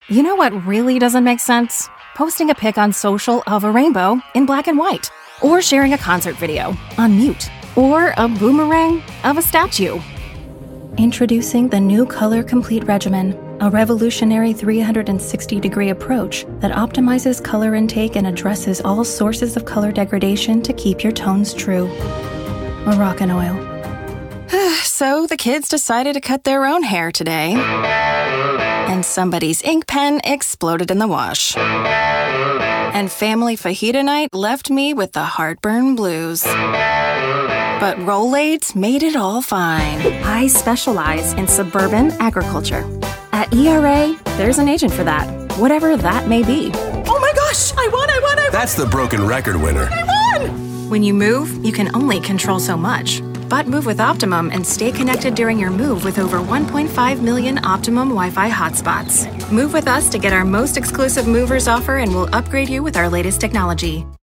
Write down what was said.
You know what really doesn't make sense? Posting a pic on social of a rainbow in black and white, or sharing a concert video on mute, or a boomerang of a statue. Introducing the new Color Complete regimen, a revolutionary 360-degree approach that optimizes color intake and addresses all sources of color degradation to keep your tones true. Moroccan-Oil. So the kids decided to cut their own hair today, and somebody's ink pen exploded in the wash. And family fajita night left me with the heartburn blues. But Rolaids made it all fine. I specialize in suburban agriculture. At ERA, there's an agent for that, whatever that may be. Oh my gosh, I won! That's the broken record winner. I won! When you move, you can only control so much. But move with Optimum and stay connected during your move with over 1.5 million Optimum Wi-Fi hotspots. Move with us to get our most exclusive movers offer, and we'll upgrade you with our latest technology.